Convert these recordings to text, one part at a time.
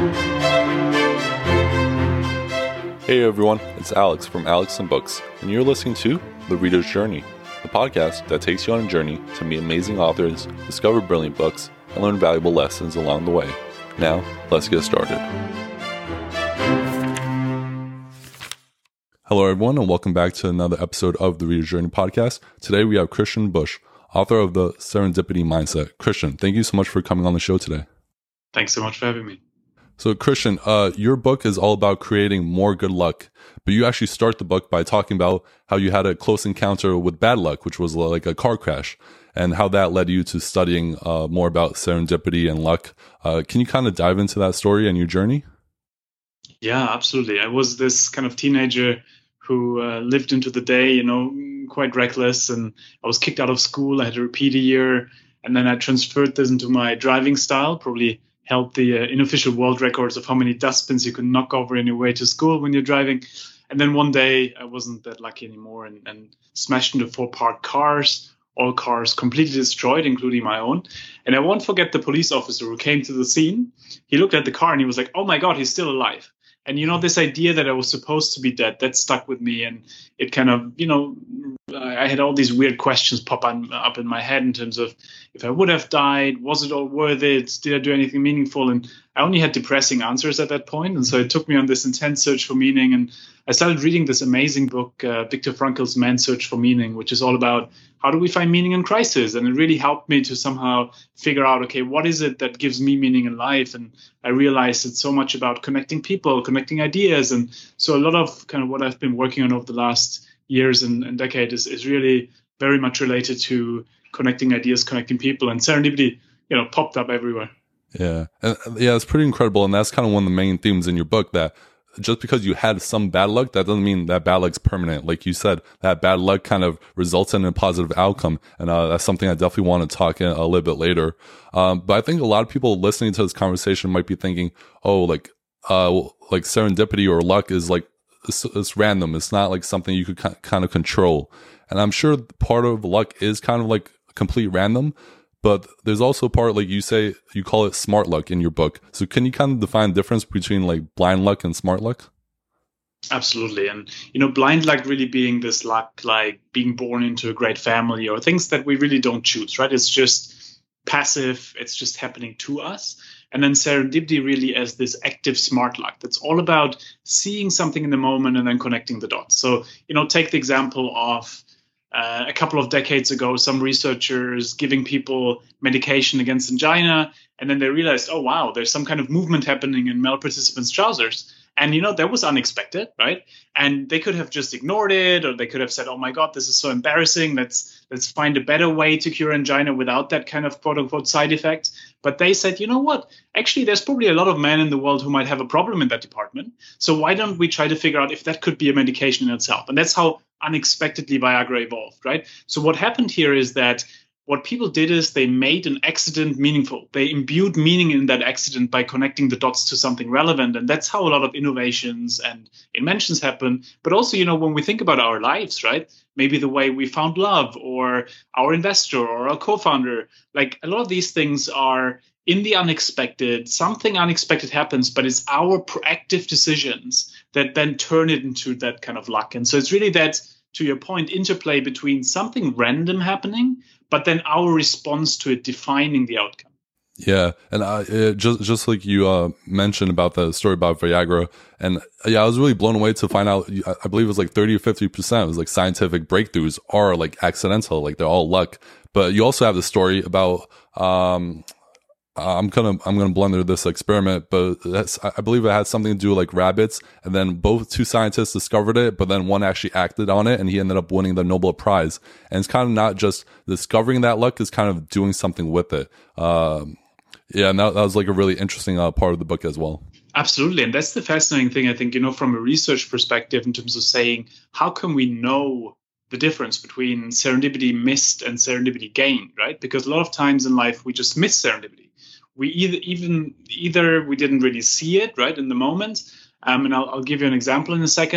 Hey everyone, it's Alex from Alex and Books, and you're listening to The Reader's Journey, the podcast that takes you on a journey to meet amazing authors, discover brilliant books, and learn valuable lessons along the way. Now, let's get started. Hello everyone, and welcome back to another episode of The Reader's Journey podcast. Today we have Christian Busch, author of The Serendipity Mindset. Christian, thank you so much for coming on the show today. Thanks so much for having me. So Christian, your book is all about creating more good luck, but you actually start the book by talking about how you had a close encounter with bad luck, which was like a car crash, and how that led you to studying more about serendipity and luck. Can you kind of dive into that story and your journey? Yeah, absolutely. I was this kind of teenager who lived into the day, quite reckless, and I was kicked out of school. I had to repeat a year, and then I transferred this into my driving style, probably held the unofficial world records of how many dustbins you can knock over on your way to school when you're driving. And then one day I wasn't that lucky anymore and smashed into 4 parked cars, all cars completely destroyed, including my own. And I won't forget the police officer who came to the scene. He looked at the car and he was like, "Oh my God, he's still alive." And, this idea that I was supposed to be dead, that stuck with me. And it kind of, I had all these weird questions pop up in my head in terms of if I would have died, was it all worth it? Did I do anything meaningful? And I only had depressing answers at that point. And so it took me on this intense search for meaning. And I started reading this amazing book, Viktor Frankl's Man's Search for Meaning, which is all about how do we find meaning in crisis? And it really helped me to somehow figure out, okay, what is it that gives me meaning in life? And I realized it's so much about connecting people, connecting ideas. And so a lot of kind of what I've been working on over the last years and decade is really very much related to connecting ideas, connecting people, and serendipity, popped up everywhere. Yeah. And yeah, it's pretty incredible. And that's kind of one of the main themes in your book, that just because you had some bad luck, that doesn't mean that bad luck's permanent. Like you said, that bad luck kind of results in a positive outcome. And that's something I definitely want to talk in a little bit later. But I think a lot of people listening to this conversation might be thinking, oh, like serendipity or luck is like, it's random. It's not like something you could kind of control. And I'm sure part of luck is kind of like complete random, but there's also a part, like you say, you call it smart luck in your book. So can you kind of define the difference between like blind luck and smart luck? Absolutely. And, blind luck really being this luck, like being born into a great family or things that we really don't choose, right? It's just passive. It's just happening to us. And then serendipity really as this active smart luck. That's all about seeing something in the moment and then connecting the dots. So, take the example of a couple of decades ago, some researchers giving people medication against angina, and then they realized, oh, wow, there's some kind of movement happening in male participants' trousers. And, that was unexpected, right? And they could have just ignored it, or they could have said, oh, my God, this is so embarrassing. Let's find a better way to cure angina without that kind of quote unquote side effect. But they said, you know what? Actually, there's probably a lot of men in the world who might have a problem in that department. So why don't we try to figure out if that could be a medication in itself? And that's how unexpectedly Viagra evolved, right? So what happened here is that what people did is they made an accident meaningful. They imbued meaning in that accident by connecting the dots to something relevant. And that's how a lot of innovations and inventions happen. But also, when we think about our lives, right? Maybe the way we found love or our investor or our co-founder, like a lot of these things are in the unexpected. Something unexpected happens, but it's our proactive decisions that then turn it into that kind of luck. And so it's really that, to your point, interplay between something random happening, but then our response to it defining the outcome. Yeah, and just like you mentioned about the story about Viagra, and I was really blown away to find out. I believe it was like 30 or 50%. It was like scientific breakthroughs are like accidental, like they're all luck. But you also have the story about I'm gonna blunder this experiment, but I believe it had something to do with like rabbits, and then two scientists discovered it, but then one actually acted on it, and he ended up winning the Nobel Prize. And it's kind of not just discovering that luck; it's kind of doing something with it. And that was like a really interesting part of the book as well. Absolutely, and that's the fascinating thing, I think, from a research perspective, in terms of saying how can we know the difference between serendipity missed and serendipity gained, right? Because a lot of times in life we just miss serendipity. We either we didn't really see it right in the moment, and I'll give you an example in a second,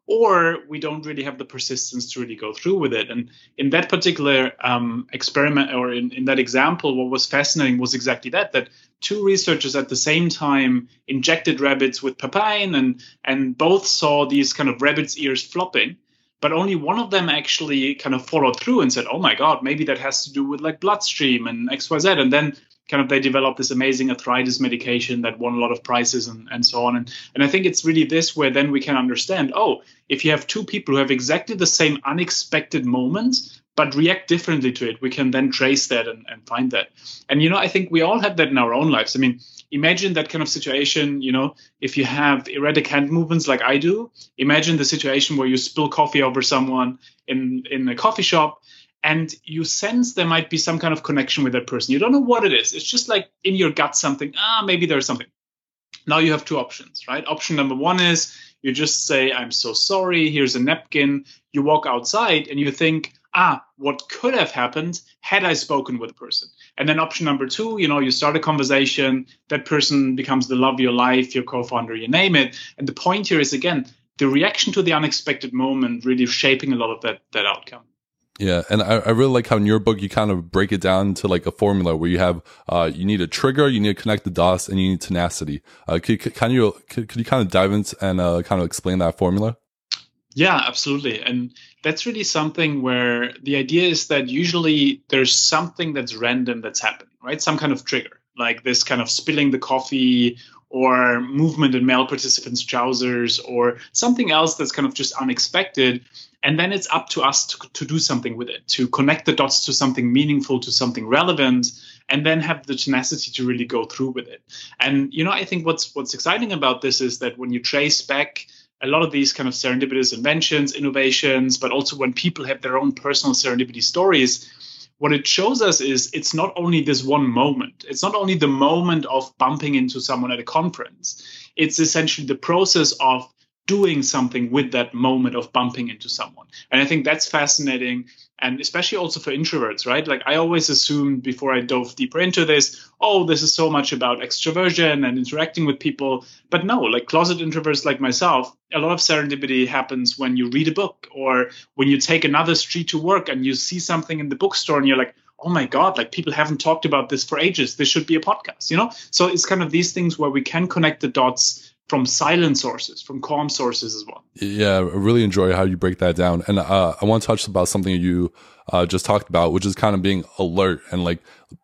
or we don't really have the persistence to really go through with it. And in that particular experiment, or in that example, what was fascinating was exactly that two researchers at the same time injected rabbits with papain, and both saw these kind of rabbits' ears flopping. But only one of them actually kind of followed through and said, oh my God, maybe that has to do with like bloodstream and XYZ. And then kind of they developed this amazing arthritis medication that won a lot of prizes and so on. And I think it's really this where then we can understand, oh, if you have two people who have exactly the same unexpected moment, but react differently to it, we can then trace that and find that. And, I think we all have that in our own lives. I mean, imagine that kind of situation, if you have erratic hand movements like I do. Imagine the situation where you spill coffee over someone in a coffee shop, and you sense there might be some kind of connection with that person. You don't know what it is. It's just like in your gut something, maybe there's something. Now you have two options, right? Option number one is you just say, I'm so sorry, here's a napkin. You walk outside and you think, what could have happened had I spoken with a person? And then option number two, you start a conversation, that person becomes the love of your life, your co-founder, you name it. And the point here is, again, the reaction to the unexpected moment really shaping a lot of that outcome. Yeah, and I really like how in your book you kind of break it down to like a formula where you have you need a trigger, you need to connect the dots, and you need tenacity. Could you kind of dive into and kind of explain that formula? Yeah, absolutely. And that's really something where the idea is that usually there's something that's random that's happening, right? Some kind of trigger, like this kind of spilling the coffee or movement in male participants' trousers or something else that's kind of just unexpected. And then it's up to us to do something with it, to connect the dots to something meaningful, to something relevant, and then have the tenacity to really go through with it. And, I think what's exciting about this is that when you trace back a lot of these kind of serendipitous inventions, innovations, but also when people have their own personal serendipity stories, what it shows us is it's not only this one moment. It's not only the moment of bumping into someone at a conference. It's essentially the process of doing something with that moment of bumping into someone. And I think that's fascinating. And especially also for introverts, right? Like I always assumed before I dove deeper into this, this is so much about extroversion and interacting with people. But no, like closet introverts like myself, a lot of serendipity happens when you read a book or when you take another street to work and you see something in the bookstore and you're like, oh my God, like people haven't talked about this for ages. This should be a podcast, So it's kind of these things where we can connect the dots from silent sources, from calm sources as well. Yeah, I really enjoy how you break that down. And I want to touch about something you just talked about, which is kind of being alert and like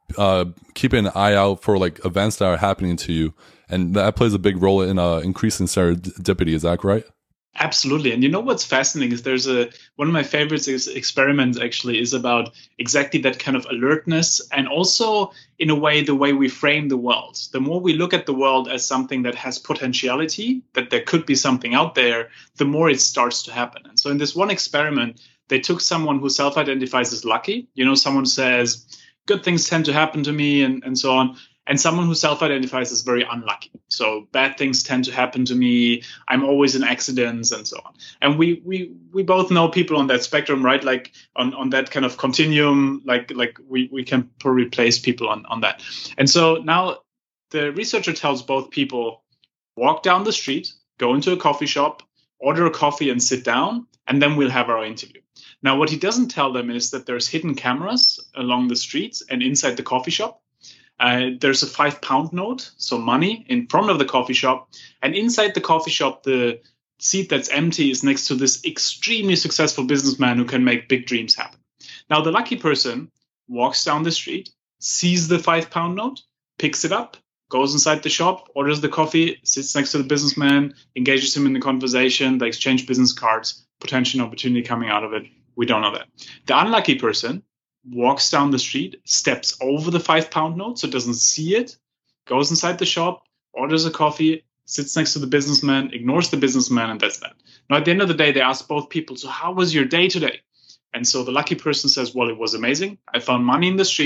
keeping an eye out for like events that are happening to you. And that plays a big role in increasing serendipity. Is that correct? Absolutely. And what's fascinating is there's one of my favorite experiments actually is about exactly that kind of alertness, and also in a way, the way we frame the world. The more we look at the world as something that has potentiality, that there could be something out there, the more it starts to happen. And so in this one experiment, they took someone who self-identifies as lucky. Someone says, good things tend to happen to me and so on. And someone who self-identifies as very unlucky. So bad things tend to happen to me. I'm always in accidents and so on. And we both know people on that spectrum, right? Like on that kind of continuum, like we can probably place people on that. And so now the researcher tells both people, walk down the street, go into a coffee shop, order a coffee and sit down, and then we'll have our interview. Now, what he doesn't tell them is that there's hidden cameras along the streets and inside the coffee shop. There's a £5 note, so money, in front of the coffee shop. And inside the coffee shop, the seat that's empty is next to this extremely successful businessman who can make big dreams happen. Now, the lucky person walks down the street, sees the £5 note, picks it up, goes inside the shop, orders the coffee, sits next to the businessman, engages him in the conversation, they exchange business cards, potential opportunity coming out of it. We don't know that. The unlucky person walks down the street, steps over the £5 note, so doesn't see it, goes inside the shop, orders a coffee, sits next to the businessman, ignores the businessman, and that's that. Now, at the end of the day, they ask both people, so how was your day today? And so the lucky person says, well, it was amazing. I found money in the street.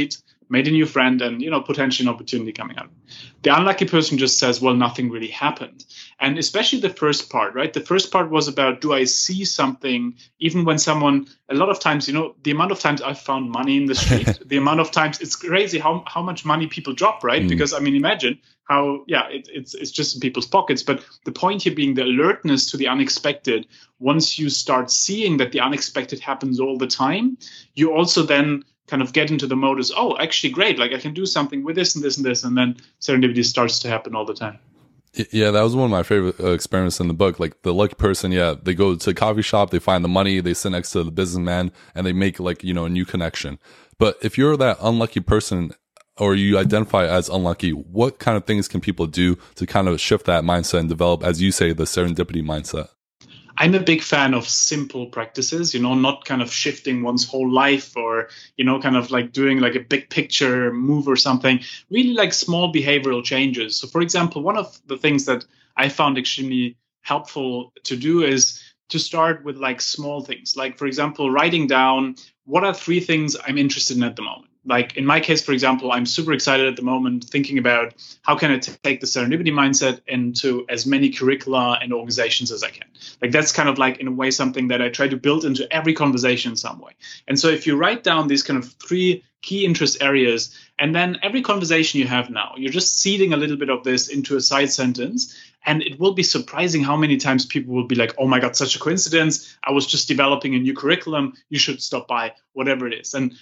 made a new friend, and, potentially an opportunity coming out. The unlucky person just says, well, nothing really happened. And especially the first part, right? The first part was about, do I see something, even when someone, a lot of times, the amount of times I've found money in the street, the amount of times, it's crazy how much money people drop, right? Because, imagine how, it's just in people's pockets. But the point here being the alertness to the unexpected. Once you start seeing that the unexpected happens all the time, you also then kind of get into the mode as, oh, actually great, like I can do something with this and this and this, and then serendipity starts to happen all the time. Yeah, that was one of my favorite experiments in the book. Like the lucky person, they go to a coffee shop, they find the money, they sit next to the businessman, and they make a new connection. But if you're that unlucky person, or you identify as unlucky, what kind of things can people do to kind of shift that mindset and develop, as you say, the serendipity mindset? I'm a big fan of simple practices, not kind of shifting one's whole life or, kind of like doing like a big picture move or something, really like small behavioral changes. So, for example, one of the things that I found extremely helpful to do is to start with like small things. Like, for example, writing down what are 3 things I'm interested in at the moment. Like in my case, for example, I'm super excited at the moment thinking about how can I take the serendipity mindset into as many curricula and organizations as I can. Like that's kind of like in a way something that I try to build into every conversation in some way. And so if you write down these kind of 3 key interest areas, and then every conversation you have now, you're just seeding a little bit of this into a side sentence. And it will be surprising how many times people will be like, oh my God, such a coincidence. I was just developing a new curriculum. You should stop by, whatever it is. And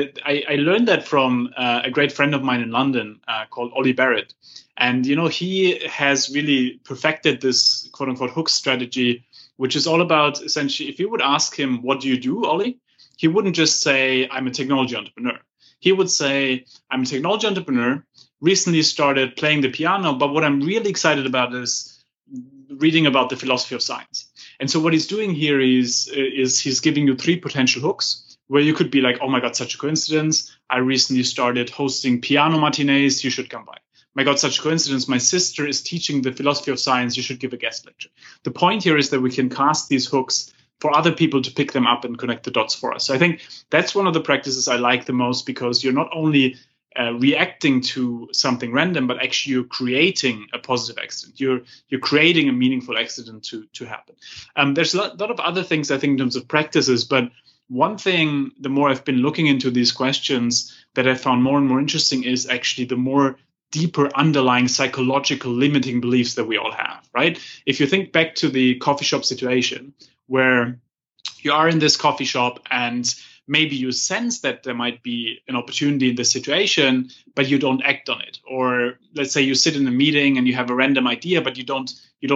I learned that from a great friend of mine in London called Ollie Barrett. And, he has really perfected this quote unquote hook strategy, which is all about essentially, if you would ask him, what do you do, Ollie? He wouldn't just say, I'm a technology entrepreneur. He would say, I'm a technology entrepreneur, recently started playing the piano, but what I'm really excited about is reading about the philosophy of science. And so what he's doing here is he's giving you 3 potential hooks where you could be like, oh my God, such a coincidence. I recently started hosting piano matinees. You should come by. My God, such a coincidence. My sister is teaching the philosophy of science. You should give a guest lecture. The point here is that we can cast these hooks for other people to pick them up and connect the dots for us. So I think that's one of the practices I like the most, because you're not only reacting to something random, but actually you're creating a positive accident. You're creating a meaningful accident to happen. There's a lot of other things, I think, in terms of practices, but one thing, the more I've been looking into these questions that I found more and more interesting is actually the more deeper underlying psychological limiting beliefs that we all have, right? If you think back to the coffee shop situation where you are in this coffee shop and maybe you sense that there might be an opportunity in this situation, but you don't act on it. Or let's say you sit in a meeting and you have a random idea, but you don't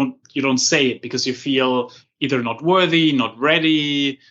say it because you feel either not worthy, not ready,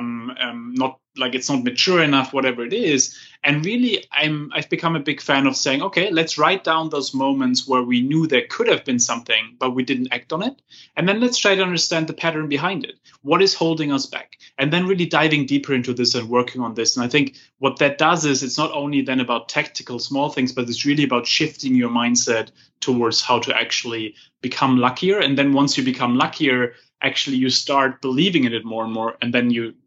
not like it's not mature enough, whatever it is. And really, I've become a big fan of saying, okay, let's write down those moments where we knew there could have been something, but we didn't act on it. And then let's try to understand the pattern behind it. What is holding us back? And then really diving deeper into this and working on this. And I think what that does is it's not only then about tactical small things, but it's really about shifting your mindset towards how to actually become luckier. And then once you become luckier, actually you start believing in it more and more. And then you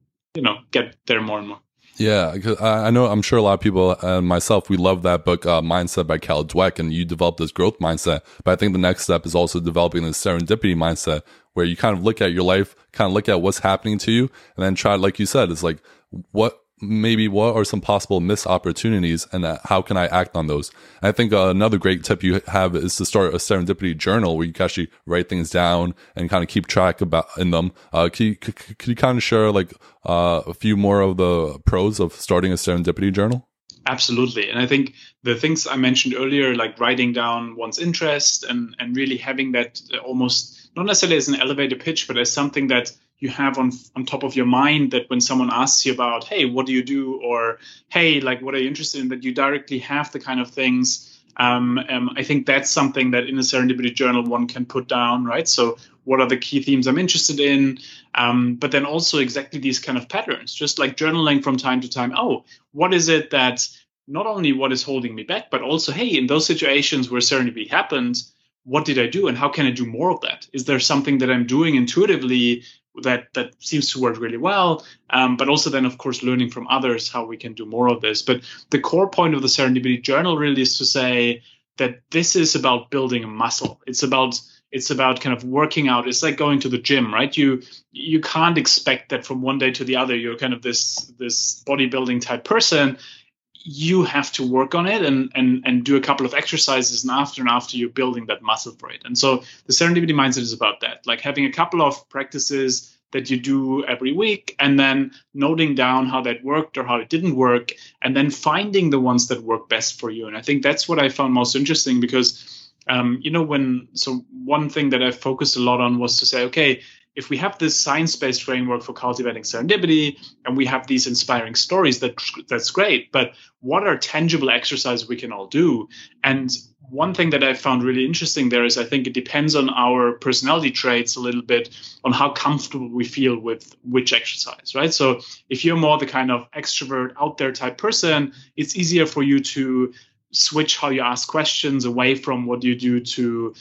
get there more and more. Yeah, because I'm sure a lot of people and myself, we love that book, Mindset by Cal Dweck, and you develop this growth mindset. But I think the next step is also developing this serendipity mindset where you kind of look at your life, kind of look at what's happening to you, and then try, like you said, it's like, what are some possible missed opportunities and how can I act on those? And I think another great tip you have is to start a serendipity journal where you can actually write things down and kind of keep track in them. Could you kind of share like a few more of the pros of starting a serendipity journal? Absolutely. And I think the things I mentioned earlier, like writing down one's interest and really having that almost not necessarily as an elevator pitch, but as something that you have on top of your mind, that when someone asks you about, hey, what do you do? Or, hey, like, what are you interested in? That you directly have the kind of things. I think that's something that in a serendipity journal one can put down, right? So what are the key themes I'm interested in? But then also exactly these kind of patterns, just like journaling from time to time. Oh, what is it that not only what is holding me back, but also, hey, in those situations where serendipity happened, what did I do and how can I do more of that? Is there something that I'm doing intuitively that seems to work really well. But also then, of course, learning from others how we can do more of this. But the core point of the Serendipity Journal really is to say that this is about building a muscle. It's about kind of working out. It's like going to the gym, right? You can't expect that from one day to the other you're kind of this bodybuilding type person. You have to work on it and do a couple of exercises, and after you're building that muscle for it. And so the Serendipity mindset is about that, like having a couple of practices that you do every week and then noting down how that worked or how it didn't work, and then finding the ones that work best for you. And I think that's what I found most interesting, because one thing that I focused a lot on was to say, okay, if we have this science-based framework for cultivating serendipity and we have these inspiring stories, that's great. But what are tangible exercises we can all do? And one thing that I found really interesting there is I think it depends on our personality traits a little bit on how comfortable we feel with which exercise, right? So if you're more the kind of extrovert, out there type person, it's easier for you to switch how you ask questions away from what you do to,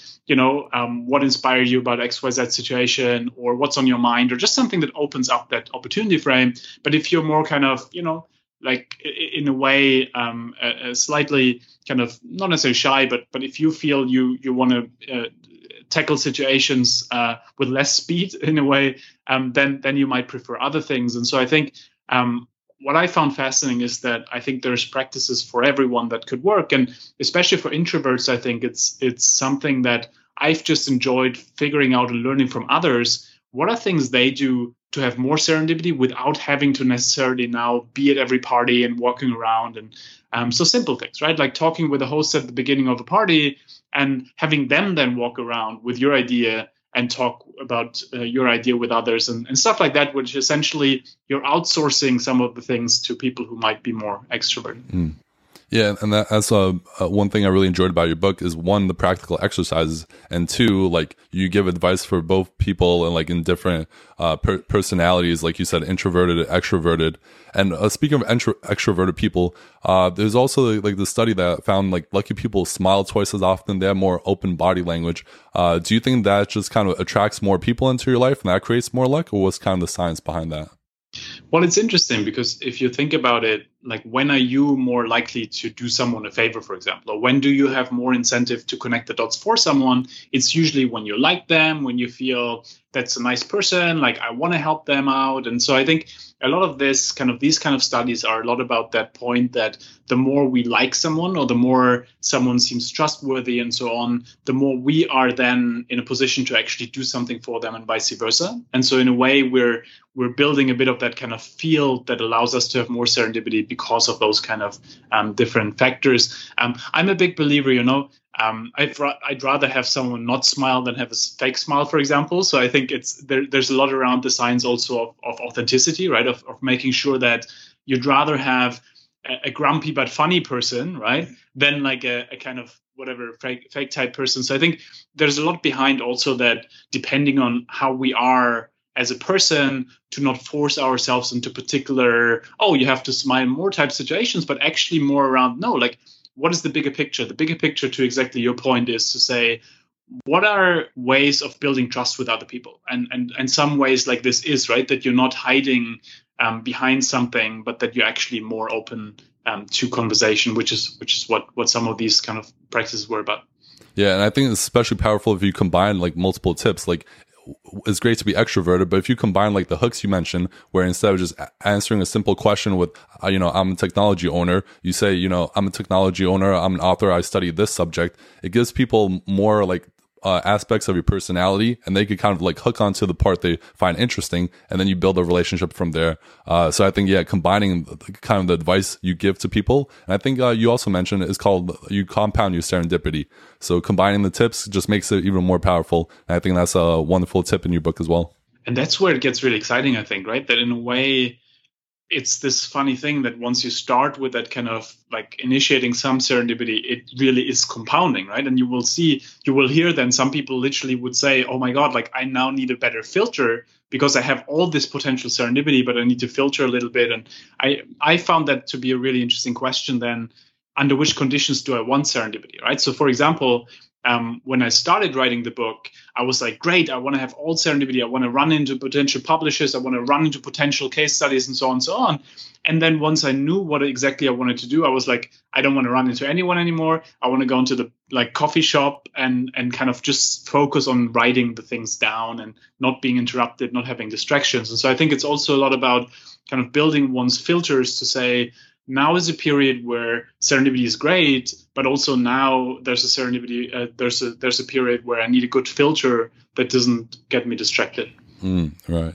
what inspired you about XYZ situation, or what's on your mind, or just something that opens up that opportunity frame. But if you're more kind of, like in a way, slightly kind of not necessarily shy, but if you feel you want to tackle situations with less speed in a way, then you might prefer other things. And so I think what I found fascinating is that I think there's practices for everyone that could work. And especially for introverts, I think it's something that I've just enjoyed figuring out and learning from others. What are things they do to have more serendipity without having to necessarily now be at every party and walking around? And so simple things, right? Like talking with the host at the beginning of a party and having them then walk around with your idea and talk about your idea with others and stuff like that, which essentially you're outsourcing some of the things to people who might be more extroverted. Mm. Yeah, and that's one thing I really enjoyed about your book is, one, the practical exercises, and two, like you give advice for both people and like in different personalities, like you said, introverted, extroverted. And speaking of extroverted people, there's also like the study that found like lucky people smile twice as often. They have more open body language. Do you think that just kind of attracts more people into your life and that creates more luck, or what's kind of the science behind that? Well, it's interesting because if you think about it, like when are you more likely to do someone a favor, for example, or when do you have more incentive to connect the dots for someone? It's usually when you like them, when you feel that's a nice person, like I want to help them out. And so I think a lot of these kind of studies are a lot about that point that the more we like someone or the more someone seems trustworthy and so on, the more we are then in a position to actually do something for them and vice versa. And so in a way, we're building a bit of that kind of field that allows us to have more serendipity because of those kind of different factors. I'm a big believer, I'd rather have someone not smile than have a fake smile, for example. So I think there's a lot around the science also of authenticity, right? Of making sure that you'd rather have a grumpy but funny person, right, than like a kind of whatever fake type person. So I think there's a lot behind also that, depending on how we are as a person, to not force ourselves into particular, you have to smile more type situations, but actually more around, no, like, what is the bigger picture? The bigger picture, to exactly your point, is to say, what are ways of building trust with other people? And some ways like this is, right, that you're not hiding behind something, but that you're actually more open to conversation, which is what some of these kind of practices were about. Yeah, and I think it's especially powerful if you combine like multiple tips. Like, it's great to be extroverted, but if you combine like the hooks you mentioned, where instead of just answering a simple question with, I'm a technology owner, you say, I'm a technology owner, I'm an author, I study this subject. It gives people more like aspects of your personality, and they could kind of like hook onto the part they find interesting, and then you build a relationship from there. So I think, combining kind of the advice you give to people, and I think you also mentioned is called, you compound your serendipity. So combining the tips just makes it even more powerful. And I think that's a wonderful tip in your book as well. And that's where it gets really exciting, I think, right? That in a way, it's this funny thing that once you start with that kind of like initiating some serendipity, it really is compounding, right? And you will hear then some people literally would say, oh my God, like I now need a better filter because I have all this potential serendipity, but I need to filter a little bit. And I found that to be a really interesting question then. Under which conditions do I want serendipity, right? So for example, when I started writing the book, I was like, great, I want to have all serendipity. I want to run into potential publishers. I want to run into potential case studies and so on and so on. And then once I knew what exactly I wanted to do, I was like, I don't want to run into anyone anymore. I want to go into the coffee shop and kind of just focus on writing the things down and not being interrupted, not having distractions. And so I think it's also a lot about kind of building one's filters to say, now is a period where serendipity is great, but also now there's a serendipity. There's a period where I need a good filter that doesn't get me distracted. Right.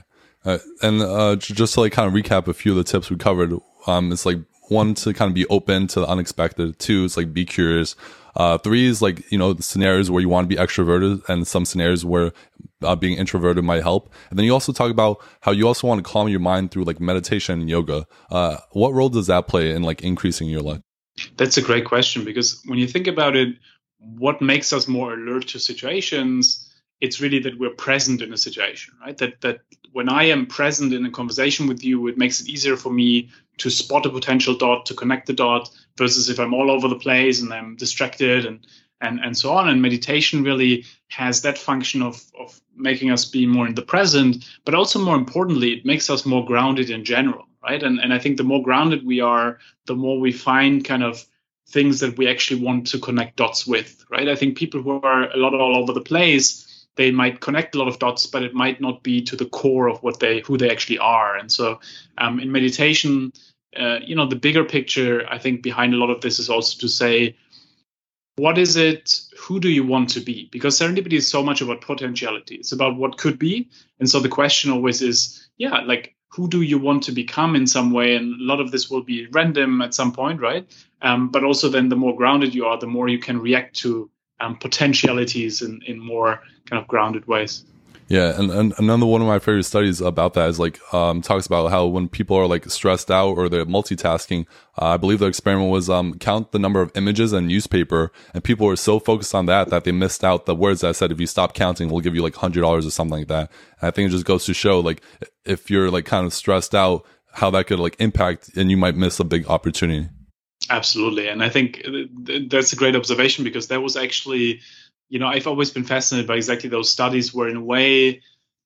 And just to kind of recap a few of the tips we covered, it's like 1, to kind of be open to the unexpected. 2 is be curious. 3 is the scenarios where you want to be extroverted, and some scenarios where being introverted might help. And then you also talk about how you also want to calm your mind through meditation and yoga. What role does that play in increasing your luck? That's a great question, because when you think about it, what makes us more alert to situations, it's really that we're present in a situation, right? That when I am present in a conversation with you, it makes it easier for me to spot a potential dot, to connect the dot, versus if I'm all over the place and I'm distracted and so on. And meditation really has that function of making us be more in the present, but also more importantly, it makes us more grounded in general, right? And I think the more grounded we are, the more we find kind of things that we actually want to connect dots with, right? I think people who are a lot all over the place, they might connect a lot of dots, but it might not be to the core of who they actually are. And so in meditation, the bigger picture, I think, behind a lot of this is also to say, what is it? Who do you want to be? Because serendipity is so much about potentiality. It's about what could be. And so the question always is, who do you want to become in some way? And a lot of this will be random at some point, right? But also then the more grounded you are, the more you can react to potentialities in more kind of grounded ways. Yeah, and another one of my favorite studies about that is talks about how when people are stressed out or they're multitasking, I believe the experiment was count the number of images in newspaper, and people were so focused on that they missed out the words that said, if you stop counting, we'll give you $100 or something like that. And I think it just goes to show if you're kind of stressed out, how that could impact, and you might miss a big opportunity. Absolutely. And I think that's a great observation, because that was actually, I've always been fascinated by exactly those studies where, in a way,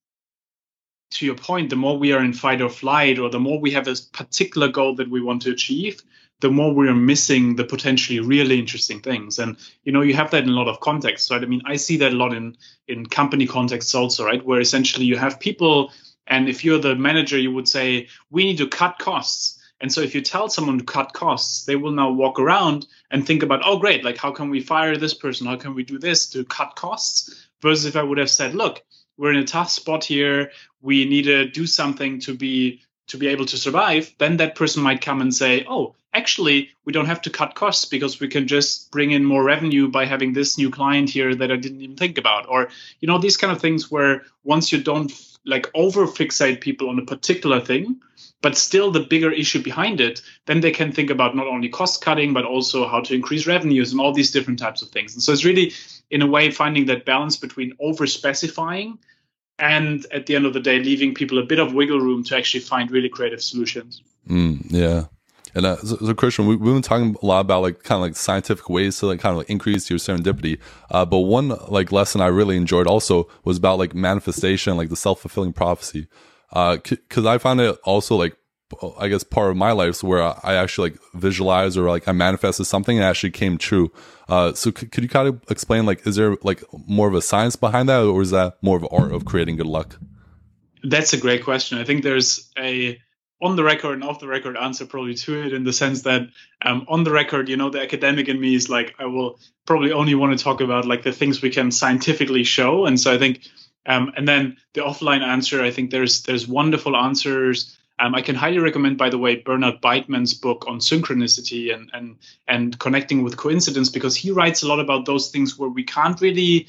to your point, the more we are in fight or flight, or the more we have a particular goal that we want to achieve, the more we are missing the potentially really interesting things. And, you have that in a lot of contexts, right? I mean, I see that a lot in company contexts also, right? Where essentially you have people, and if you're the manager, you would say, we need to cut costs. And so if you tell someone to cut costs, they will now walk around and think about, oh, great, how can we fire this person? How can we do this to cut costs? Versus if I would have said, look, we're in a tough spot here. We need to do something to be able to survive. Then that person might come and say, oh, actually, we don't have to cut costs because we can just bring in more revenue by having this new client here that I didn't even think about. Or, these kind of things where once you don't over fixate people on a particular thing, but still the bigger issue behind it, then they can think about not only cost cutting, but also how to increase revenues and all these different types of things. And so it's really, in a way, finding that balance between over specifying and at the end of the day, leaving people a bit of wiggle room to actually find really creative solutions. Yeah. And so Christian, we've been talking a lot about kind of scientific ways to kind of increase your serendipity. But one lesson I really enjoyed also was about manifestation, the self-fulfilling prophecy. Cause I found it also I guess part of my life where I actually visualize or I manifested something and it actually came true. So could you kind of explain, is there more of a science behind that, or is that more of an art of creating good luck? That's a great question. I think there's a on the record and off the record answer probably to it, in the sense that on the record, the academic in me is I will probably only want to talk about the things we can scientifically show. And so I think, and then the offline answer, I think there's wonderful answers. I can highly recommend, by the way, Bernard Beitman's book on synchronicity and connecting with coincidence, because he writes a lot about those things where we can't really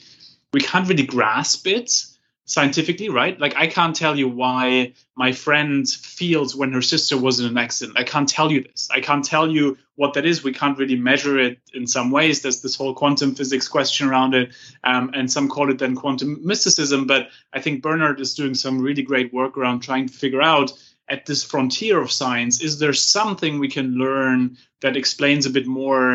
grasp it scientifically, right? I can't tell you why my friend feels when her sister was in an accident. I can't tell you this. I can't tell you what that is. We can't really measure it in some ways. There's this whole quantum physics question around it, and some call it then quantum mysticism. But I think Bernard is doing some really great work around trying to figure out, at this frontier of science, is there something we can learn that explains a bit more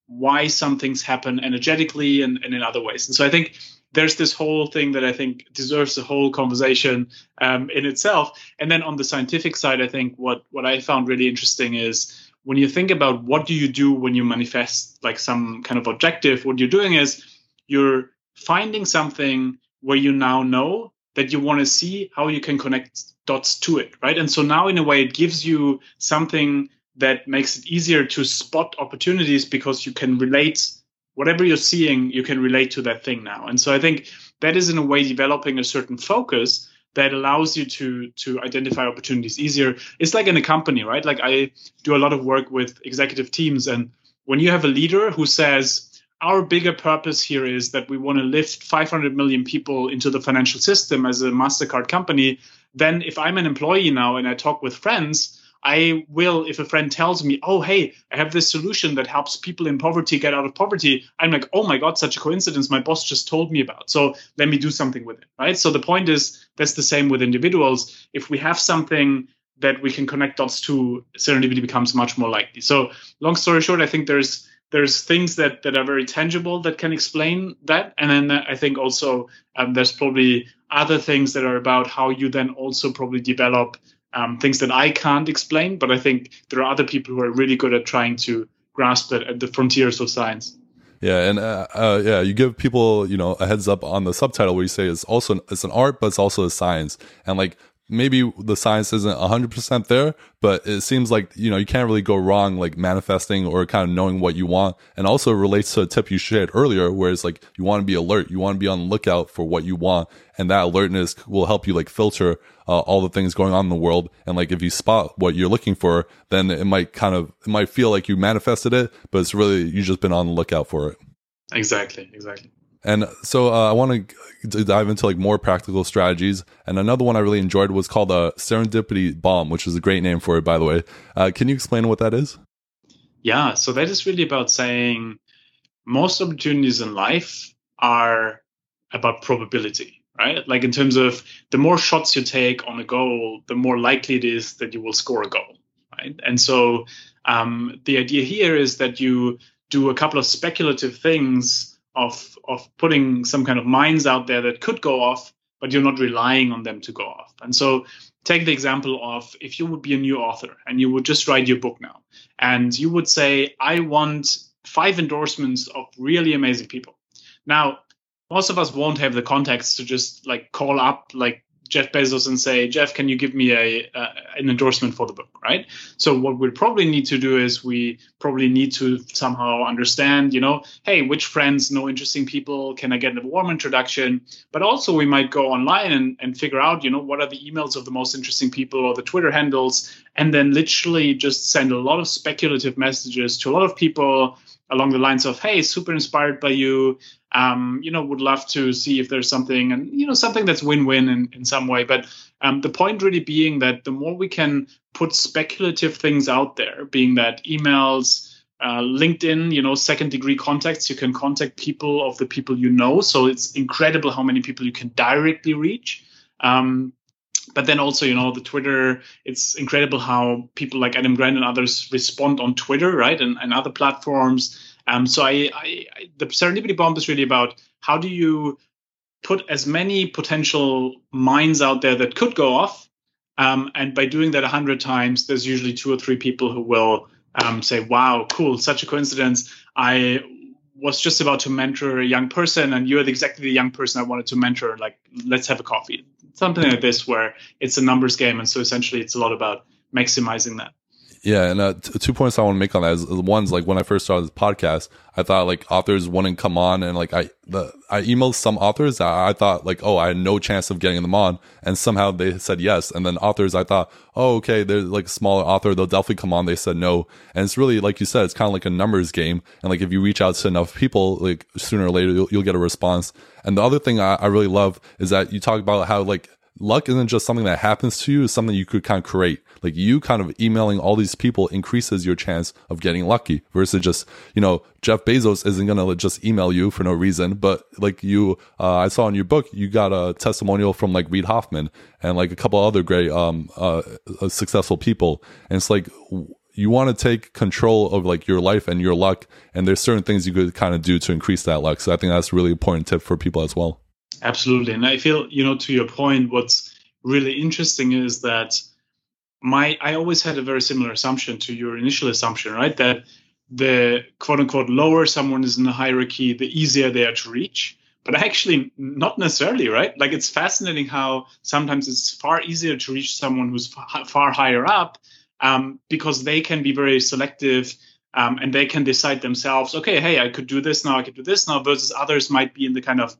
why some things happen energetically and in other ways. And so I think there's this whole thing that I think deserves a whole conversation in itself. And then on the scientific side, I think what I found really interesting is when you think about what do you do when you manifest like some kind of objective, what you're doing is you're finding something where you now know that you want to see how you can connect dots to it, right? And so now in a way it gives you something that makes it easier to spot opportunities because you can relate whatever you're seeing, you can relate to that thing now. And so I think that is in a way developing a certain focus that allows you to identify opportunities easier. It's like in a company, right? Like I do a lot of work with executive teams. And when you have a leader who says, our bigger purpose here is that we want to lift 500 million people into the financial system as a MasterCard company, then if I'm an employee now and I talk with friends, I will, if a friend tells me, oh, hey, I have this solution that helps people in poverty get out of poverty, I'm like, oh my God, such a coincidence. My boss just told me about. So let me do something with it, right? So the point is, that's the same with individuals. If we have something that we can connect dots to, serendipity becomes much more likely. So long story short, I think there's things that are very tangible that can explain that. And then I think also there's probably other things that are about how you then also probably develop things that I can't explain, but I think there are other people who are really good at trying to grasp it at the frontiers of science. Yeah, and you give people, a heads up on the subtitle where you say it's an art, but it's also a science, and like maybe the science isn't 100% there, but it seems like you can't really go wrong like manifesting or kind of knowing what you want, and also relates to a tip you shared earlier, where it's like you want to be alert, you want to be on the lookout for what you want, and that alertness will help you like filter all the things going on in the world. And like if you spot what you're looking for, then it might feel like you manifested it, but it's really you just been on the lookout for it. Exactly. And so I want to dive into like more practical strategies. And another one I really enjoyed was called a Serendipity Bomb, which is a great name for it, by the way. Can you explain what that is? Yeah, so that is really about saying most opportunities in life are about probability. Right? Like in terms of the more shots you take on a goal, the more likely it is that you will score a goal. Right? And so the idea here is that you do a couple of speculative things of putting some kind of mines out there that could go off, but you're not relying on them to go off. And so take the example of if you would be a new author and you would just write your book now, and you would say, I want 5 endorsements of really amazing people. Now, most of us won't have the context to just like call up like Jeff Bezos and say, Jeff, can you give me an endorsement for the book, right? So what we probably need to do is we probably need to somehow understand, hey, which friends know interesting people? Can I get a warm introduction? But also we might go online and figure out, what are the emails of the most interesting people or the Twitter handles, and then literally just send a lot of speculative messages to a lot of people along the lines of, hey, super inspired by you, would love to see if there's something, and, something that's win-win in some way. But the point really being that the more we can put speculative things out there, being that emails, LinkedIn, second-degree contacts, you can contact people of the people you know. So it's incredible how many people you can directly reach. But then also, the Twitter, it's incredible how people like Adam Grant and others respond on Twitter, right? And other platforms. So the Serendipity Bomb is really about how do you put as many potential mines out there that could go off. And by doing that 100 times, there's usually 2 or 3 people who will say, wow, cool, such a coincidence. I was just about to mentor a young person and you're exactly the young person I wanted to mentor. Like, let's have a coffee. Something like this where it's a numbers game. And so essentially it's a lot about maximizing that. Yeah, and 2 points I want to make on that is one's like when I first started this podcast, I thought like authors wouldn't come on, and like I emailed some authors that I thought like, oh, I had no chance of getting them on, and somehow they said yes. And then authors I thought, oh, okay, they're like a smaller author, they'll definitely come on. They said no, and it's really like you said, it's kind of like a numbers game, and like if you reach out to enough people, like sooner or later you'll get a response. And the other thing I really love is that you talk about how like luck isn't just something that happens to you, it's something you could kind of create. Like you kind of emailing all these people increases your chance of getting lucky versus just, Jeff Bezos isn't going to just email you for no reason. But like I saw in your book, you got a testimonial from like Reid Hoffman and like a couple other great, successful people. And it's like, you want to take control of like your life and your luck. And there's certain things you could kind of do to increase that luck. So I think that's a really important tip for people as well. Absolutely. And I feel, to your point, what's really interesting is that I always had a very similar assumption to your initial assumption, right? That the quote unquote lower someone is in the hierarchy, the easier they are to reach. But actually, not necessarily, right? Like, it's fascinating how sometimes it's far easier to reach someone who's far higher up, because they can be very selective, and they can decide themselves, okay, hey, I could do this now, I could do this now, versus others might be in the kind of,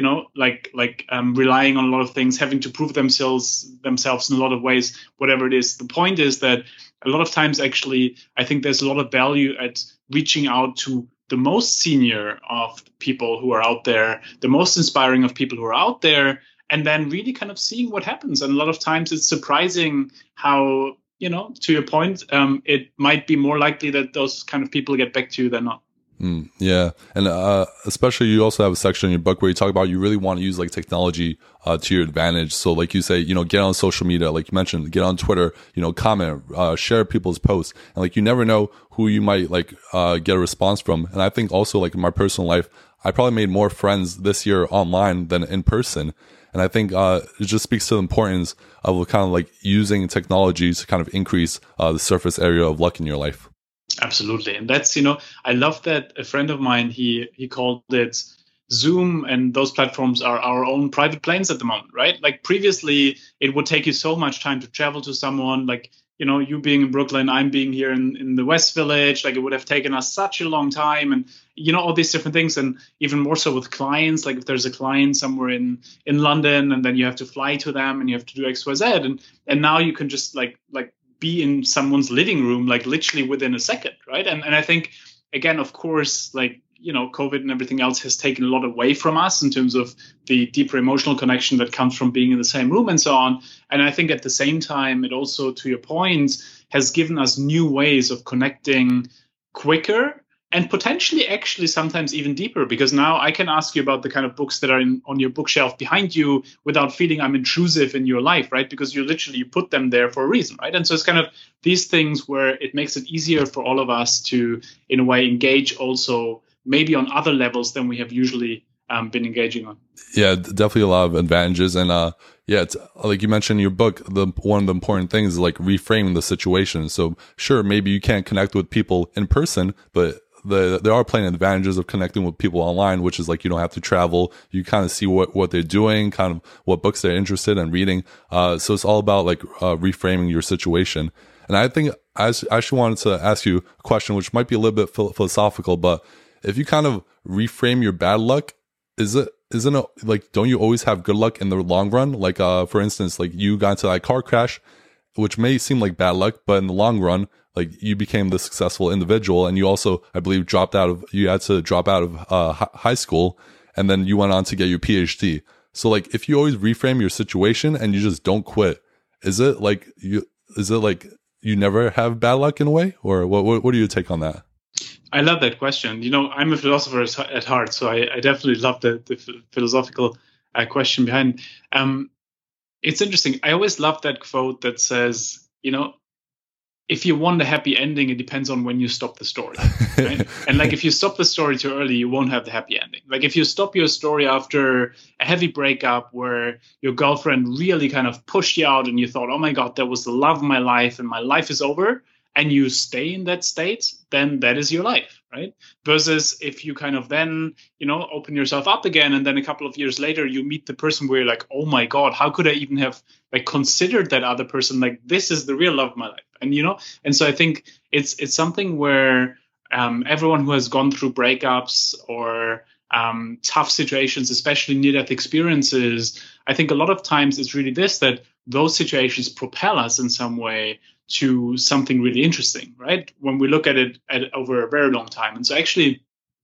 relying on a lot of things, having to prove themselves in a lot of ways, whatever it is. The point is that a lot of times, actually, I think there's a lot of value at reaching out to the most senior of people who are out there, the most inspiring of people who are out there, and then really kind of seeing what happens. And a lot of times it's surprising how, to your point, it might be more likely that those kind of people get back to you than not. Yeah. And especially you also have a section in your book where you talk about you really want to use like technology to your advantage. So like you say, get on social media, like you mentioned, get on Twitter, comment, share people's posts. And like you never know who you might like get a response from. And I think also like in my personal life, I probably made more friends this year online than in person. And I think it just speaks to the importance of kind of like using technology to kind of increase the surface area of luck in your life. Absolutely. And that's, I love that a friend of mine, he called it Zoom, and those platforms are our own private planes at the moment, right? Like previously, it would take you so much time to travel to someone, like, you being in Brooklyn, I'm being here in the West Village, like it would have taken us such a long time, and, all these different things. And even more so with clients, like if there's a client somewhere in London, and then you have to fly to them and you have to do X, Y, Z. And now you can just like be in someone's living room, like literally within a second, right? And I think, again, of course, like, COVID and everything else has taken a lot away from us in terms of the deeper emotional connection that comes from being in the same room and so on. And I think at the same time, it also, to your point, has given us new ways of connecting quicker and potentially actually sometimes even deeper, because now I can ask you about the kind of books that are on your bookshelf behind you without feeling I'm intrusive in your life, right? Because you put them there for a reason, right? And so it's kind of these things where it makes it easier for all of us to, in a way, engage also maybe on other levels than we have usually been engaging on. Yeah, definitely a lot of advantages. And it's, like you mentioned in your book, one of the important things is like reframing the situation. So sure, maybe you can't connect with people in person, but there are plenty of advantages of connecting with people online, which is like you don't have to travel. You kind of see what they're doing, kind of what books they're interested in reading. So it's all about like reframing your situation. And I think I actually wanted to ask you a question, which might be a little bit philosophical, but if you kind of reframe your bad luck, isn't it like, don't you always have good luck in the long run? Like, for instance, like you got into that car crash, which may seem like bad luck, but in the long run, like you became the successful individual, and you also, I believe, you had to drop out of high school, and then you went on to get your PhD. So like, if you always reframe your situation and you just don't quit, is it like you never have bad luck in a way, or what do you take on that? I love that question. I'm a philosopher at heart, so I definitely love the philosophical question behind. It's interesting. I always love that quote that says, if you want a happy ending, it depends on when you stop the story. Right? And like, if you stop the story too early, you won't have the happy ending. Like if you stop your story after a heavy breakup where your girlfriend really kind of pushed you out and you thought, oh my God, that was the love of my life and my life is over, and you stay in that state, then that is your life, right? Versus if you kind of then, open yourself up again, and then a couple of years later, you meet the person where you're like, oh my God, how could I even have like considered that other person? Like, this is the real love of my life. And, and so I think it's something where everyone who has gone through breakups or tough situations, especially near-death experiences, I think a lot of times it's really this, that those situations propel us in some way to something really interesting, right? When we look at it over a very long time. And so actually,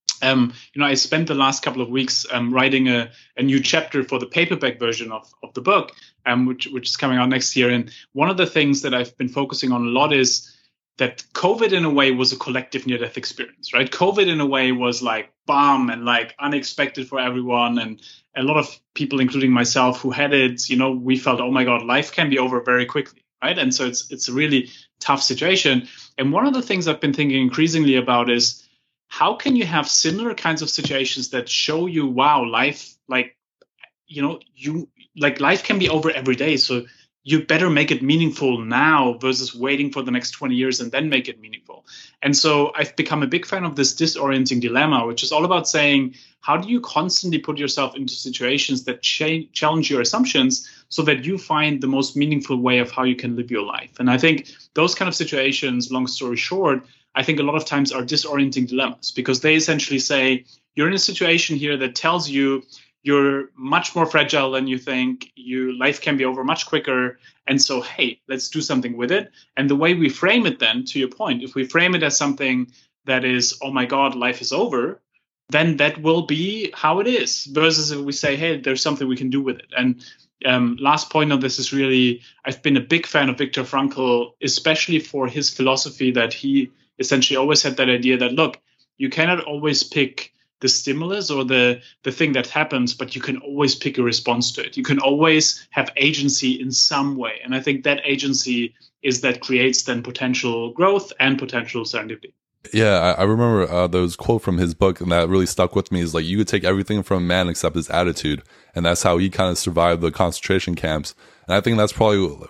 I spent the last couple of weeks writing a new chapter for the paperback version of the book, which is coming out next year. And one of the things that I've been focusing on a lot is that COVID in a way was a collective near-death experience, right? COVID in a way was like bomb and like unexpected for everyone. And a lot of people, including myself, who had it, we felt, oh my God, life can be over very quickly. right? And so it's a really tough situation. And one of the things I've been thinking increasingly about is how can you have similar kinds of situations that show you, wow, life, like, life can be over every day. So you better make it meaningful now versus waiting for the next 20 years and then make it meaningful. And so I've become a big fan of this disorienting dilemma, which is all about saying, how do you constantly put yourself into situations that challenge your assumptions so that you find the most meaningful way of how you can live your life? And I think those kind of situations, long story short, I think a lot of times are disorienting dilemmas, because they essentially say, you're in a situation here that tells you you're much more fragile than you think. Life can be over much quicker. And so, hey, let's do something with it. And the way we frame it then, to your point, if we frame it as something that is, oh my God, life is over, then that will be how it is. Versus if we say, hey, there's something we can do with it. And last point on this is really, I've been a big fan of Viktor Frankl, especially for his philosophy that he essentially always had that idea that, look, you cannot always pick the stimulus or the thing that happens, but you can always pick a response to it. You can always have agency in some way. And I think that agency is that creates then potential growth and potential serendipity. Yeah, I remember there was a quote from his book, and that really stuck with me, is like, you could take everything from a man except his attitude. And that's how he kind of survived the concentration camps. And I think that's probably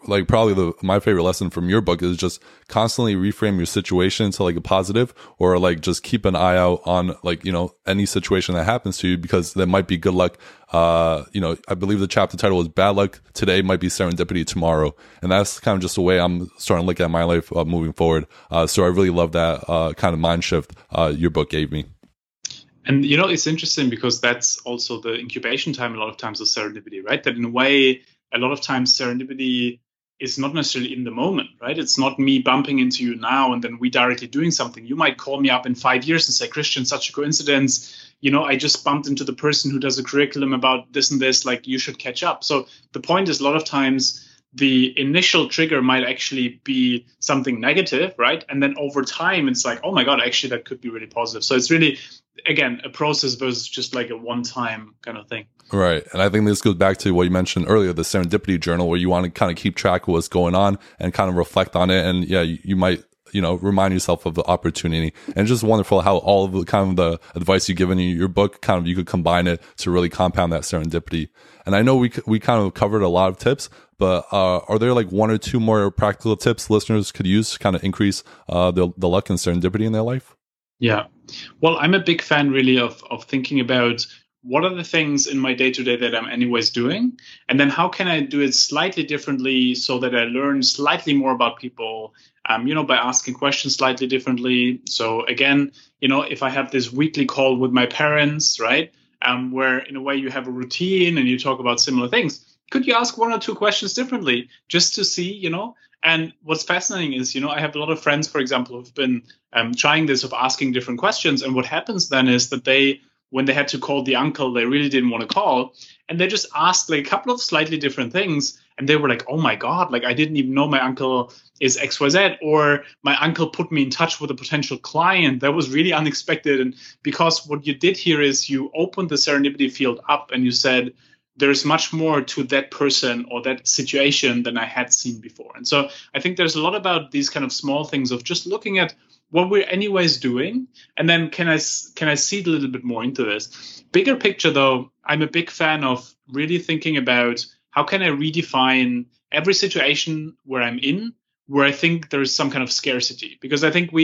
my favorite lesson from your book is just constantly reframe your situation to like a positive, or like just keep an eye out on like, any situation that happens to you, because there might be good luck. I believe the chapter title was Bad Luck Today Might Be Serendipity Tomorrow. And that's kind of just the way I'm starting to look at my life moving forward. So I really love that kind of mind shift your book gave me. And, it's interesting because that's also the incubation time a lot of times of serendipity, right? That in a way, a lot of times serendipity is not necessarily in the moment, right? It's not me bumping into you now and then we directly doing something. You might call me up in 5 years and say, Christian, such a coincidence. I just bumped into the person who does a curriculum about this and this, like you should catch up. So the point is a lot of times the initial trigger might actually be something negative, right? And then over time, it's like, oh my God, actually that could be really positive. So it's really, again, a process versus just like a one-time kind of thing. Right. And I think this goes back to what you mentioned earlier, the serendipity journal, where you want to kind of keep track of what's going on and kind of reflect on it. And yeah, you might, remind yourself of the opportunity. And it's just wonderful how all of the kind of the advice you've given in your book, kind of you could combine it to really compound that serendipity. And I know we kind of covered a lot of tips, but are there like one or two more practical tips listeners could use to kind of increase the luck and serendipity in their life? Yeah. Well, I'm a big fan really of thinking about what are the things in my day-to-day that I'm anyways doing? And then how can I do it slightly differently so that I learn slightly more about people, by asking questions slightly differently. So again, if I have this weekly call with my parents, right, where in a way you have a routine and you talk about similar things, could you ask one or two questions differently just to see, And what's fascinating is, I have a lot of friends, for example, who've been trying this of asking different questions. And what happens then is that when they had to call the uncle, they really didn't want to call. And they just asked like a couple of slightly different things. And they were like, oh my God, like I didn't even know my uncle is XYZ, or my uncle put me in touch with a potential client. That was really unexpected. And because what you did here is you opened the serendipity field up and you said, there's much more to that person or that situation than I had seen before. And so I think there's a lot about these kind of small things of just looking at what we're anyways doing. And then can I seed a little bit more into this? Bigger picture, though, I'm a big fan of really thinking about how can I redefine every situation where I'm in, where I think there's some kind of scarcity. Because I think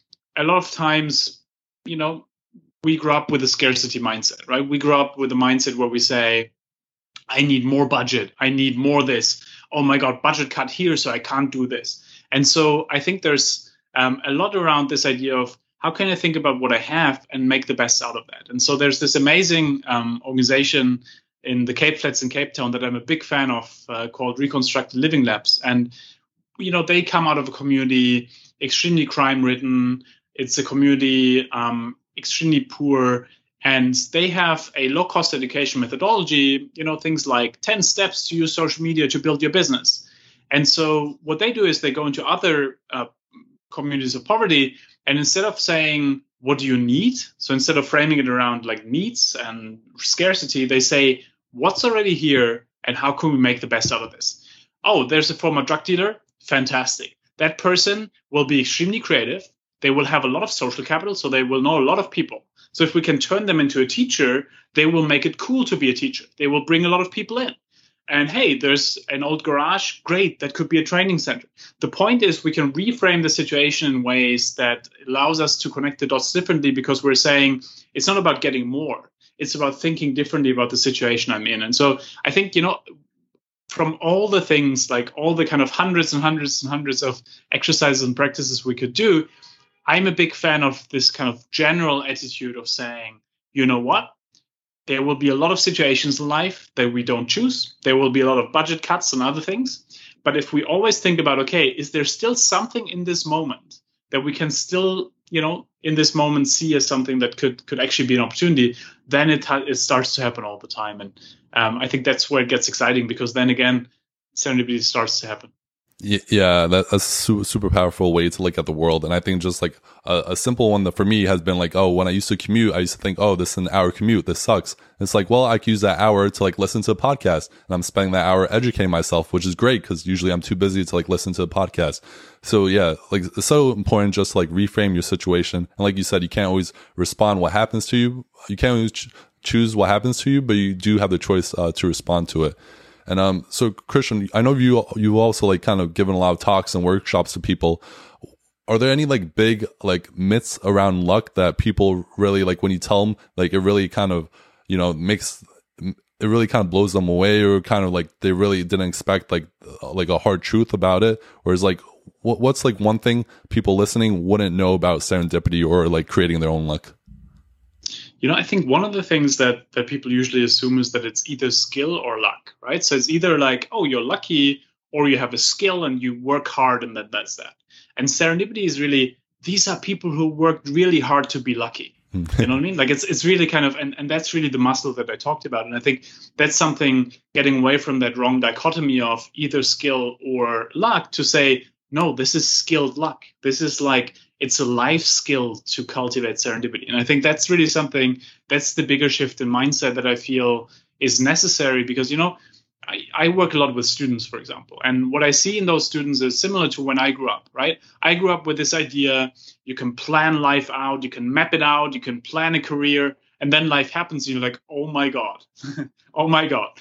a lot of times, we grow up with a scarcity mindset, right? We grow up with a mindset where we say, I need more budget. I need more this. Oh my God, budget cut here, so I can't do this. And so I think there's a lot around this idea of how can I think about what I have and make the best out of that. And so there's this amazing organization in the Cape Flats in Cape Town that I'm a big fan of called Reconstructed Living Labs. And, they come out of a community extremely crime-ridden. It's a community extremely poor. And they have a low-cost education methodology, things like 10 steps to use social media to build your business. And so what they do is they go into other communities of poverty, and instead of saying, what do you need? So instead of framing it around like needs and scarcity, they say, what's already here and how can we make the best out of this? Oh, there's a former drug dealer. Fantastic. That person will be extremely creative. They will have a lot of social capital, so they will know a lot of people. So if we can turn them into a teacher, they will make it cool to be a teacher. They will bring a lot of people in. And hey, there's an old garage. Great, that could be a training center. The point is we can reframe the situation in ways that allows us to connect the dots differently, because we're saying it's not about getting more. It's about thinking differently about the situation I'm in. And so I think, from all the things, like all the kind of hundreds and hundreds and hundreds of exercises and practices we could do, I'm a big fan of this kind of general attitude of saying, you know what? There will be a lot of situations in life that we don't choose. There will be a lot of budget cuts and other things. But if we always think about, okay, is there still something in this moment that we can still, in this moment see as something that could actually be an opportunity, then it starts to happen all the time. And I think that's where it gets exciting, because then again, serendipity starts to happen. Yeah, that's a super powerful way to look at the world. And I think just like a simple one that for me has been like, oh, when I used to commute, I used to think, oh, this is an hour commute. This sucks. And it's like, well, I could use that hour to like listen to a podcast, and I'm spending that hour educating myself, which is great because usually I'm too busy to like listen to a podcast. So yeah, like it's so important just to like reframe your situation. And like you said, you can't always respond what happens to you. You can't always choose what happens to you, but you do have the choice to respond to it. And so Christian, I know you also like kind of given a lot of talks and workshops to people. Are there any like big like myths around luck that people really like when you tell them, like it really kind of, makes it really kind of blows them away, or kind of like they really didn't expect like a hard truth about it? Or is like what's like one thing people listening wouldn't know about serendipity or like creating their own luck? I think one of the things that people usually assume is that it's either skill or luck, right? So it's either like, oh, you're lucky, or you have a skill and you work hard and that's that. And serendipity is really, these are people who worked really hard to be lucky. You know what I mean? Like it's really kind of, and that's really the muscle that I talked about. And I think that's something, getting away from that wrong dichotomy of either skill or luck, to say, no, this is skilled luck. This is like, it's a life skill to cultivate serendipity. And I think that's really something, that's the bigger shift in mindset that I feel is necessary, because, I work a lot with students, for example, and what I see in those students is similar to when I grew up, right? I grew up with this idea, you can plan life out, you can map it out, you can plan a career, and then life happens, and you're like, oh my God, oh my God.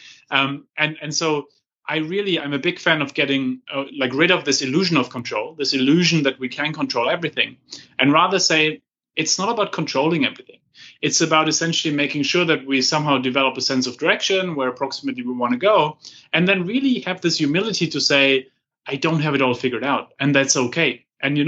And so I'm a big fan of getting rid of this illusion of control, this illusion that we can control everything, and rather say it's not about controlling everything. It's about essentially making sure that we somehow develop a sense of direction, where approximately we want to go, and then really have this humility to say, I don't have it all figured out, and that's okay. And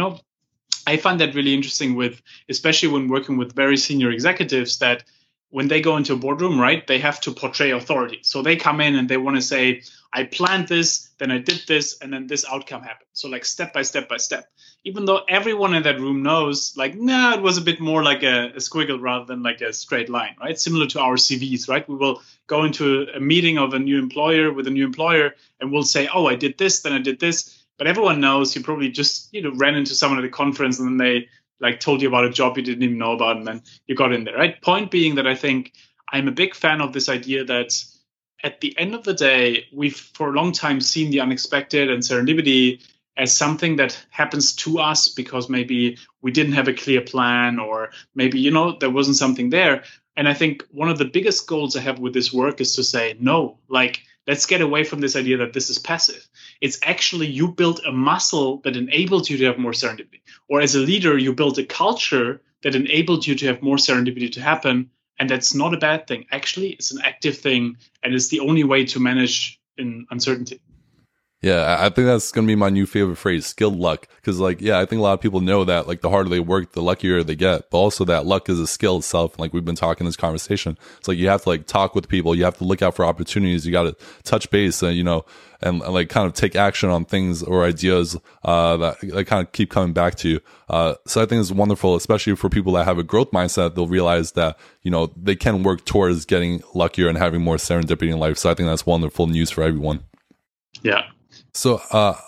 I find that really interesting especially when working with very senior executives, that when they go into a boardroom, right, they have to portray authority. So they come in and they want to say, I planned this, then I did this, and then this outcome happened. So like step by step by step, even though everyone in that room knows, like, no, it was a bit more like a squiggle rather than like a straight line, right? Similar to our CVs, right? We will go into a meeting of a new employer with a new employer, and we'll say, oh, I did this, then I did this. But everyone knows you probably just, ran into someone at a conference, and then they like told you about a job you didn't even know about, and then you got in there, right? Point being that I think I'm a big fan of this idea that at the end of the day, we've for a long time seen the unexpected and serendipity as something that happens to us because maybe we didn't have a clear plan, or maybe, there wasn't something there. And I think one of the biggest goals I have with this work is to say, no, like, let's get away from this idea that this is passive. It's actually, you built a muscle that enabled you to have more serendipity. Or as a leader, you built a culture that enabled you to have more serendipity to happen. And that's not a bad thing. Actually, it's an active thing, and it's the only way to manage in uncertainty. Yeah, I think that's going to be my new favorite phrase, skilled luck. Because, I think a lot of people know that, the harder they work, the luckier they get. But also that luck is a skill itself. Like we've been talking in this conversation. It's like you have to, talk with people. You have to look out for opportunities. You got to touch base, and kind of take action on things or ideas that kind of keep coming back to you. So I think it's wonderful, especially for people that have a growth mindset. They'll realize that, they can work towards getting luckier and having more serendipity in life. So I think that's wonderful news for everyone. Yeah. So,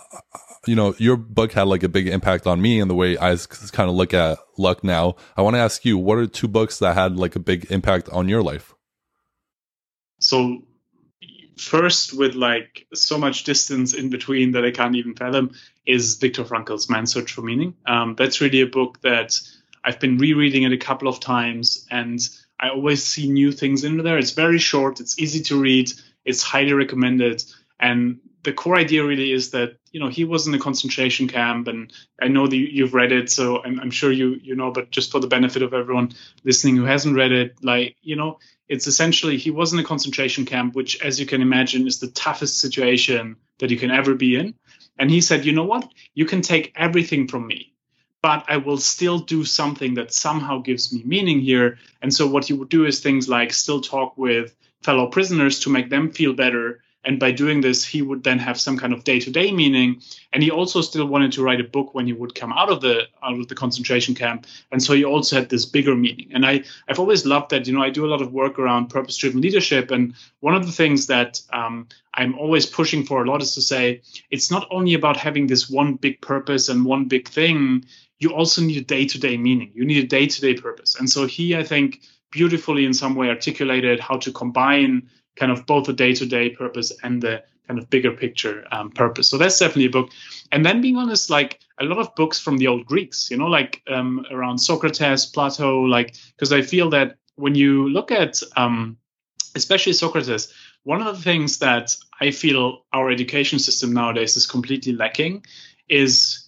your book had a big impact on me and the way I kind of look at luck now. I want to ask you, what are 2 books that had a big impact on your life? So first, with like so much distance in between that I can't even fathom, is Viktor Frankl's Man's Search for Meaning. That's really a book that I've been rereading it a couple of times, and I always see new things in there. It's very short, it's easy to read, it's highly recommended. And the core idea really is that, he was in a concentration camp, and I know that you've read it, so I'm sure you know, but just for the benefit of everyone listening who hasn't read it, it's essentially, he was in a concentration camp, which, as you can imagine, is the toughest situation that you can ever be in. And he said, you know what? You can take everything from me, but I will still do something that somehow gives me meaning here. And so what he would do is things like still talk with fellow prisoners to make them feel better. And by doing this, he would then have some kind of day-to-day meaning. And he also still wanted to write a book when he would come out of the concentration camp. And so he also had this bigger meaning. And I've always loved that. I do a lot of work around purpose-driven leadership. And one of the things that I'm always pushing for a lot is to say, it's not only about having this one big purpose and one big thing. You also need a day-to-day meaning. You need a day-to-day purpose. And so he, I think, beautifully in some way articulated how to combine kind of both the day-to-day purpose and the kind of bigger picture purpose. So that's definitely a book. And then, being honest, like a lot of books from the old Greeks, around Socrates, Plato, because I feel that when you look at especially Socrates, one of the things that I feel our education system nowadays is completely lacking is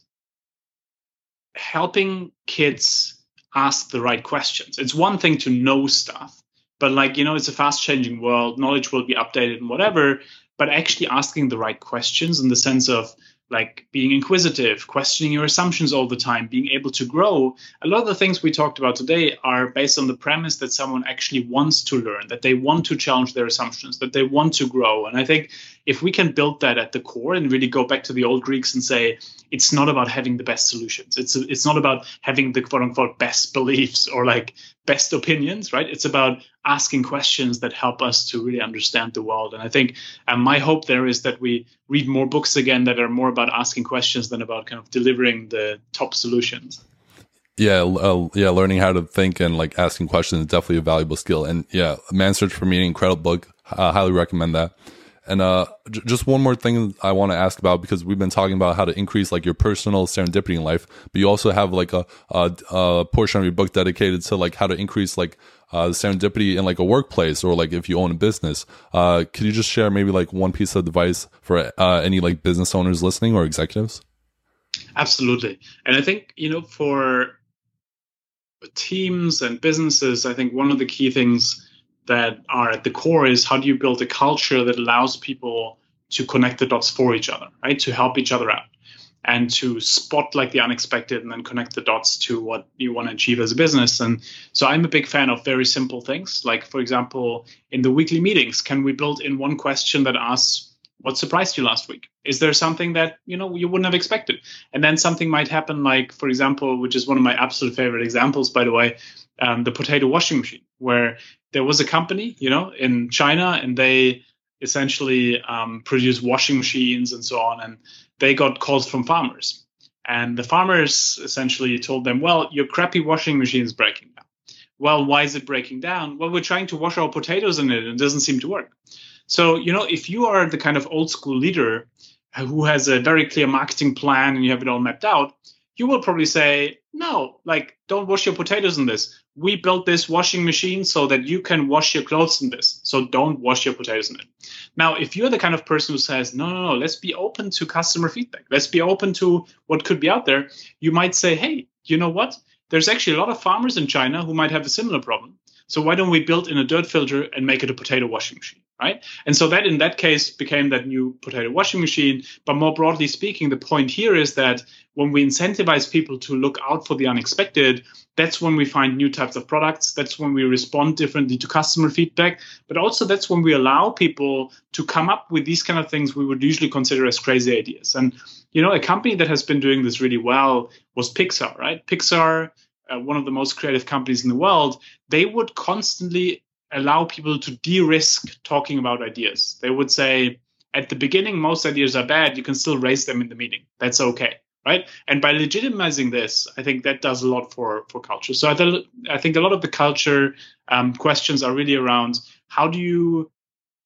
helping kids ask the right questions. It's one thing to know stuff, but it's a fast changing world. Knowledge will be updated and whatever, but actually asking the right questions in the sense of being inquisitive, questioning your assumptions all the time, being able to grow. A lot of the things we talked about today are based on the premise that someone actually wants to learn, that they want to challenge their assumptions, that they want to grow. And I think if we can build that at the core and really go back to the old Greeks and say, it's not about having the best solutions. It's not about having the quote unquote best beliefs or best opinions, right? It's about asking questions that help us to really understand the world. And I think my hope there is that we read more books again that are more about asking questions than about kind of delivering the top solutions. Yeah, learning how to think and asking questions is definitely a valuable skill. And yeah, Man's Search for Meaning, incredible book. Highly recommend that. And just one more thing I want to ask about, because we've been talking about how to increase your personal serendipity in life, but you also have a portion of your book dedicated to how to increase serendipity in a workplace, or if you own a business. Could you just share maybe one piece of advice for any business owners listening or executives? Absolutely. And I think, for teams and businesses, I think one of the key things that are at the core is, how do you build a culture that allows people to connect the dots for each other, right? To help each other out and to spot the unexpected and then connect the dots to what you want to achieve as a business. And so I'm a big fan of very simple things. For example, in the weekly meetings, can we build in one question that asks, what surprised you last week? Is there something that, you wouldn't have expected? And then something might happen, for example, which is one of my absolute favorite examples, by the way, the potato washing machine, where there was a company, in China, and they essentially produce washing machines and so on. And they got calls from farmers. And the farmers essentially told them, well, your crappy washing machine is breaking down. Well, why is it breaking down? Well, we're trying to wash our potatoes in it, and it doesn't seem to work. So, if you are the kind of old school leader who has a very clear marketing plan and you have it all mapped out, you will probably say, no, don't wash your potatoes in this. We built this washing machine so that you can wash your clothes in this. So don't wash your potatoes in it. Now, if you're the kind of person who says, no, let's be open to customer feedback. Let's be open to what could be out there. You might say, hey, you know what? There's actually a lot of farmers in China who might have a similar problem. So why don't we build in a dirt filter and make it a potato washing machine, right? And so that in that case became that new potato washing machine. But more broadly speaking, the point here is that when we incentivize people to look out for the unexpected, that's when we find new types of products. That's when we respond differently to customer feedback. But also that's when we allow people to come up with these kind of things we would usually consider as crazy ideas. And, a company that has been doing this really well was Pixar, right? Pixar, one of the most creative companies in the world, they would constantly allow people to de-risk talking about ideas. They would say, at the beginning, most ideas are bad. You can still raise them in the meeting. That's okay, right? And by legitimizing this, I think that does a lot for culture. So I think a lot of the culture questions are really around, how do you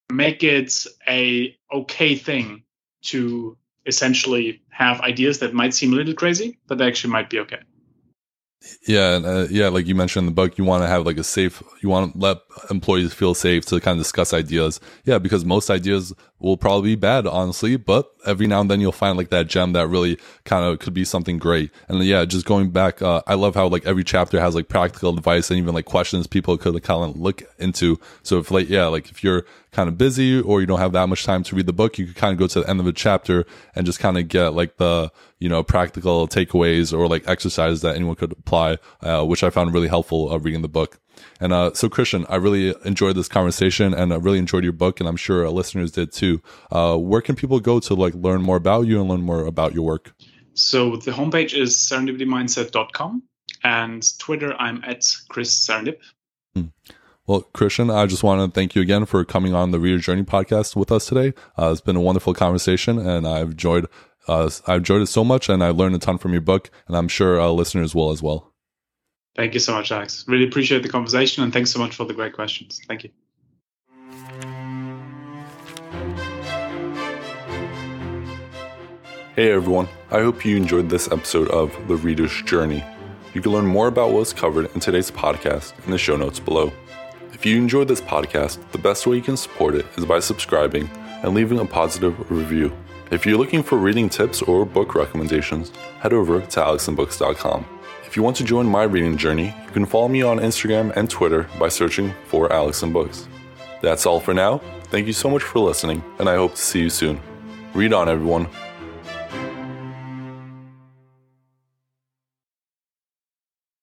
make it a okay thing to essentially have ideas that might seem a little crazy, but they actually might be okay. Yeah, and like you mentioned in the book, you want to have like you want to let employees feel safe to kind of discuss ideas. Yeah, because most ideas will probably be bad, honestly, but every now and then you'll find like that gem that really kind of could be something great. And yeah, just going back, I love how like every chapter has like practical advice and even like questions people could kind of look into. So if like if you're kind of busy or you don't have that much time to read the book, you could kind of go to the end of a chapter and just kind of get like the practical takeaways or like exercises that anyone could apply, which I found really helpful reading the book. And so Christian, I really enjoyed this conversation and I really enjoyed your book, and I'm sure our listeners did too. Where can people go to like learn more about you and learn more about your work? So the homepage is serendipitymindset.com, and Twitter I'm at Chris Serendip. Well, Christian, I just want to thank you again for coming on the Reader Journey podcast with us today. It's been a wonderful conversation, and I've enjoyed it so much, and I learned a ton from your book, and I'm sure our listeners will as well. Thank you so much, Alex. Really appreciate the conversation, and thanks so much for the great questions. Thank you. Hey everyone, I hope you enjoyed this episode of The Reader's Journey. You can learn more about what was covered in today's podcast in the show notes below. If you enjoyed this podcast, the best way you can support it is by subscribing and leaving a positive review. If you're looking for reading tips or book recommendations, head over to alexandbooks.com. If you want to join my reading journey, you can follow me on Instagram and Twitter by searching for Alex and Books. That's all for now. Thank you so much for listening, and I hope to see you soon. Read on, everyone.